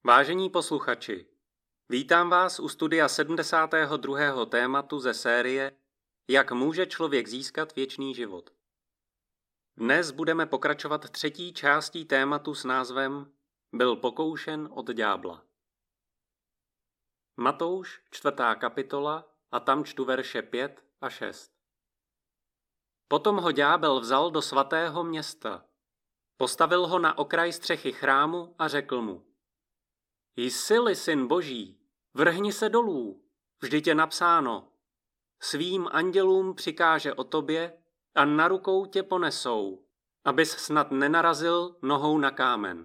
Vážení posluchači, vítám vás u studia 72. tématu ze série Jak může člověk získat věčný život. Dnes budeme pokračovat třetí částí tématu s názvem Byl pokoušen od ďábla. Matouš, 4. kapitola, a tam čtu verše 5 a 6. Potom ho ďábel vzal do svatého města, postavil ho na okraj střechy chrámu a řekl mu: Jsi-li syn Boží, vrhni se dolů, vždyť je napsáno, svým andělům přikáže o tobě a na rukou tě ponesou, abys snad nenarazil nohou na kámen.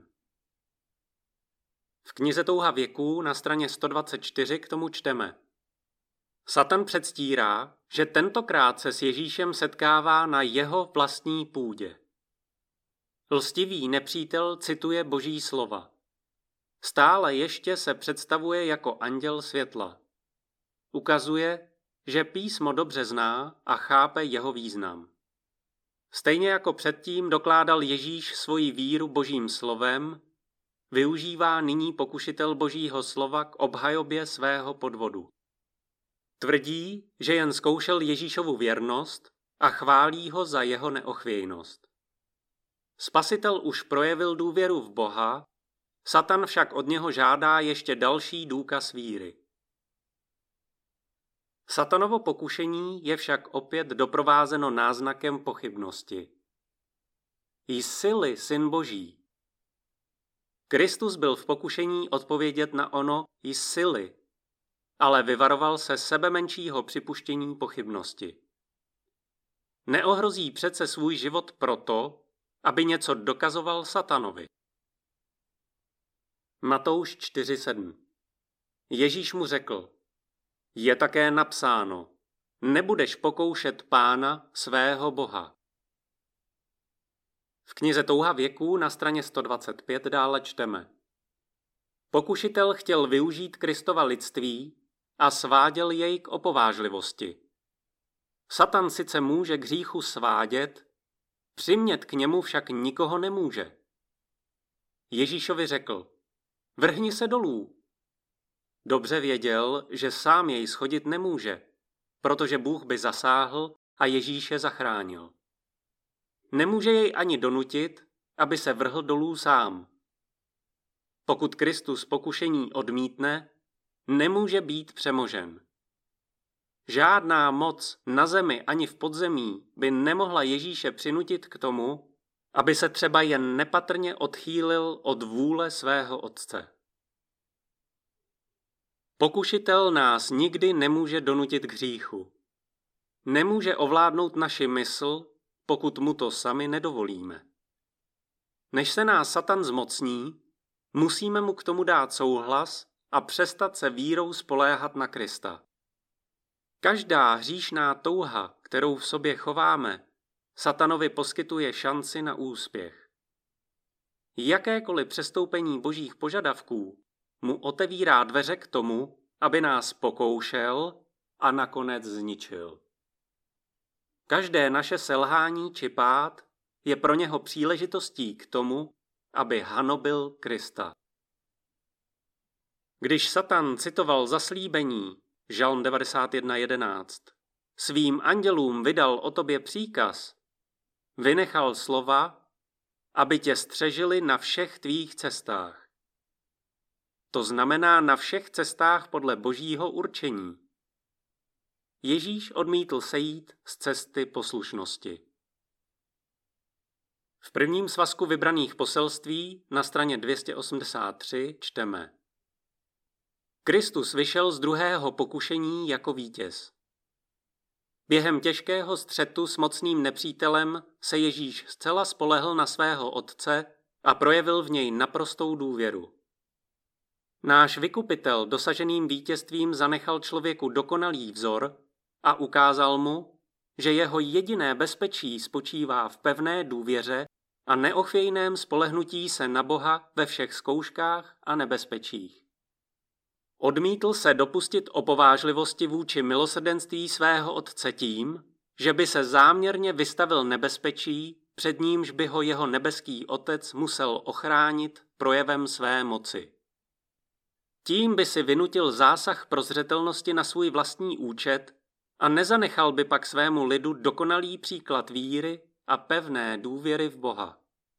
V knize Touha věků na straně 124 k tomu čteme: Satan předstírá, že tentokrát se s Ježíšem setkává na jeho vlastní půdě. Lstivý nepřítel cituje Boží slova. Stále ještě se představuje jako anděl světla. Ukazuje, že písmo dobře zná a chápe jeho význam. Stejně jako předtím dokládal Ježíš svoji víru Božím slovem, využívá nyní pokušitel Božího slova k obhajobě svého podvodu. Tvrdí, že jen zkoušel Ježíšovu věrnost a chválí ho za jeho neochvějnost. Spasitel už projevil důvěru v Boha, Satan však od něho žádá ještě další důkaz víry. Satanovo pokušení je však opět doprovázeno náznakem pochybnosti. Jsi-li syn Boží. Kristus byl v pokušení odpovědět na ono jsi-li, ale vyvaroval se sebemenšího připuštění pochybnosti. Neohrozí přece svůj život proto, aby něco dokazoval Satanovi. Matouš 4:7. Ježíš mu řekl: Je také napsáno, nebudeš pokoušet Pána svého Boha. V knize Touha věků na straně 125 dále čteme: Pokušitel chtěl využít Kristova lidství a sváděl jej k opovážlivosti. Satan sice může k hříchu svádět, přimět k němu však nikoho nemůže. Ježíšovi řekl: Vrhni se dolů. Dobře věděl, že sám jej schodit nemůže, protože Bůh by zasáhl a Ježíše zachránil. Nemůže jej ani donutit, aby se vrhl dolů sám. Pokud Kristus pokušení odmítne, nemůže být přemožen. Žádná moc na zemi ani v podzemí by nemohla Ježíše přinutit k tomu, aby se třeba jen nepatrně odchýlil od vůle svého Otce. Pokušitel nás nikdy nemůže donutit k hříchu. Nemůže ovládnout naši mysl, pokud mu to sami nedovolíme. Než se nás Satan zmocní, musíme mu k tomu dát souhlas a přestat se vírou spoléhat na Krista. Každá hříšná touha, kterou v sobě chováme, Satanovi poskytuje šanci na úspěch. Jakékoliv přestoupení Božích požadavků mu otevírá dveře k tomu, aby nás pokoušel a nakonec zničil. Každé naše selhání či pád je pro něho příležitostí k tomu, aby hanobil Krista. Když Satan citoval zaslíbení, Žalm 91:11, svým andělům vydal o tobě příkaz, vynechal slova, aby tě střežili na všech tvých cestách. To znamená na všech cestách podle Božího určení. Ježíš odmítl sejít z cesty poslušnosti. V prvním svazku vybraných poselství na straně 283 čteme: Kristus vyšel z druhého pokušení jako vítěz. Během těžkého střetu s mocným nepřítelem se Ježíš zcela spolehl na svého Otce a projevil v něj naprostou důvěru. Náš vykupitel dosaženým vítězstvím zanechal člověku dokonalý vzor a ukázal mu, že jeho jediné bezpečí spočívá v pevné důvěře a neochvějném spolehnutí se na Boha ve všech zkouškách a nebezpečích. Odmítl se dopustit opovážlivosti vůči milosrdenství svého Otce tím, že by se záměrně vystavil nebezpečí, před nímž by ho jeho nebeský Otec musel ochránit projevem své moci. Tím by si vynutil zásah prozřetelnosti na svůj vlastní účet a nezanechal by pak svému lidu dokonalý příklad víry a pevné důvěry v Boha.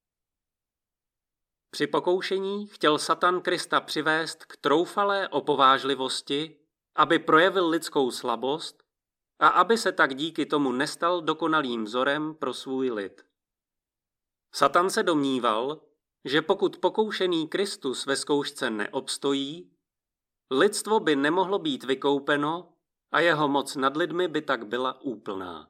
Při pokoušení chtěl Satan Krista přivést k troufalé opovážlivosti, aby projevil lidskou slabost a aby se tak díky tomu nestal dokonalým vzorem pro svůj lid. Satan se domníval, že pokud pokoušený Kristus ve zkoušce neobstojí, lidstvo by nemohlo být vykoupeno a jeho moc nad lidmi by tak byla úplná.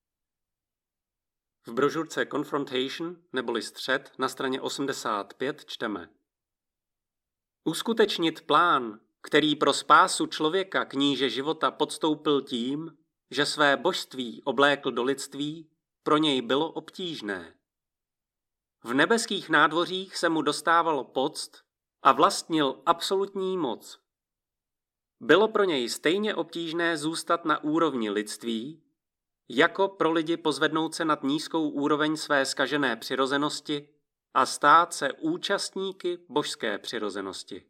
V brožurce Confrontation neboli Střet na straně 85 čteme: Uskutečnit plán, který pro spásu člověka kníže života podstoupil tím, že své božství oblékl do lidství, pro něj bylo obtížné. V nebeských nádvořích se mu dostávalo poct a vlastnil absolutní moc. Bylo pro něj stejně obtížné zůstat na úrovni lidství, jako pro lidi pozvednout se nad nízkou úroveň své zkažené přirozenosti a stát se účastníky božské přirozenosti.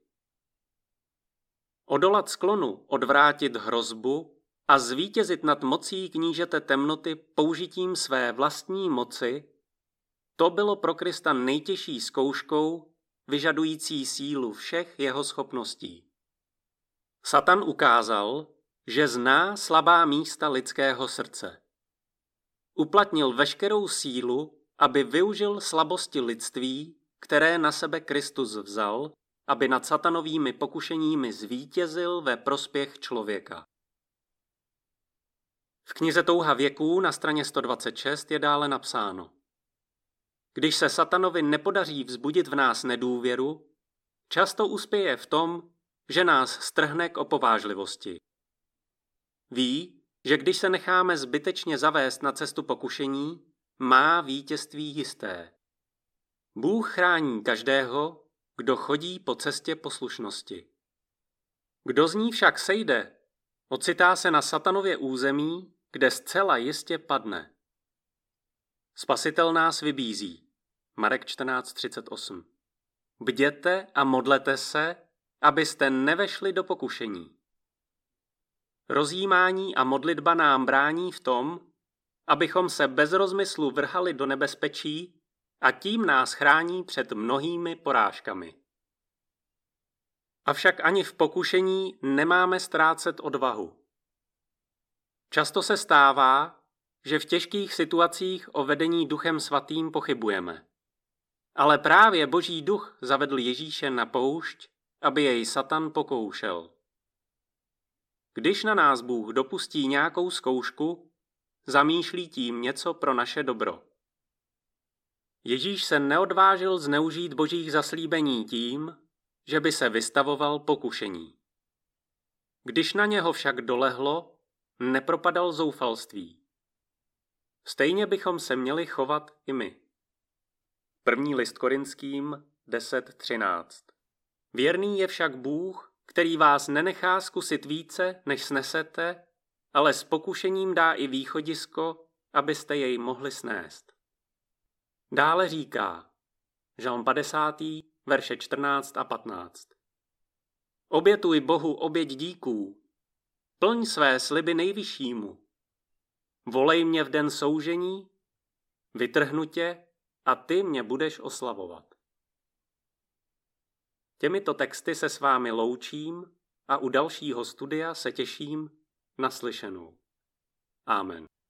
Odolat sklonu, odvrátit hrozbu a zvítězit nad mocí knížete temnoty použitím své vlastní moci, to bylo pro Krista nejtěžší zkouškou, vyžadující sílu všech jeho schopností. Satan ukázal, že zná slabá místa lidského srdce. Uplatnil veškerou sílu, aby využil slabosti lidství, které na sebe Kristus vzal, aby nad satanovými pokušeními zvítězil ve prospěch člověka. V knize Touha věků na straně 126 je dále napsáno: Když se satanovi nepodaří vzbudit v nás nedůvěru, často uspěje v tom, že nás strhne k opovážlivosti. Ví, že když se necháme zbytečně zavést na cestu pokušení, má vítězství jisté. Bůh chrání každého, kdo chodí po cestě poslušnosti. Kdo z ní však sejde, ocitá se na satanově území, kde zcela jistě padne. Spasitel nás vybízí. Marek 14:38. Bděte a modlete se, abyste nevešli do pokušení. Rozjímání a modlitba nám brání v tom, abychom se bez rozmyslu vrhali do nebezpečí a tím nás chrání před mnohými porážkami. Avšak ani v pokušení nemáme ztrácet odvahu. Často se stává, že v těžkých situacích o vedení Duchem Svatým pochybujeme. Ale právě Boží duch zavedl Ježíše na poušť, aby jej Satan pokoušel. Když na nás Bůh dopustí nějakou zkoušku, zamýšlí tím něco pro naše dobro. Ježíš se neodvážil zneužít Božích zaslíbení tím, že by se vystavoval pokušení. Když na něho však dolehlo, nepropadal zoufalství. Stejně bychom se měli chovat i my. 1. list Korinským 10:13. Věrný je však Bůh, který vás nenechá zkusit více, než snesete, ale s pokušením dá i východisko, abyste jej mohli snést. Dále říká, Žalm 50, verše 14 a 15. Obětuj Bohu oběť díků, plň své sliby nejvyššímu, volej mě v den soužení, vytrhnu tě a ty mě budeš oslavovat. Těmito texty se s vámi loučím a u dalšího studia se těším na slyšenou. Amen.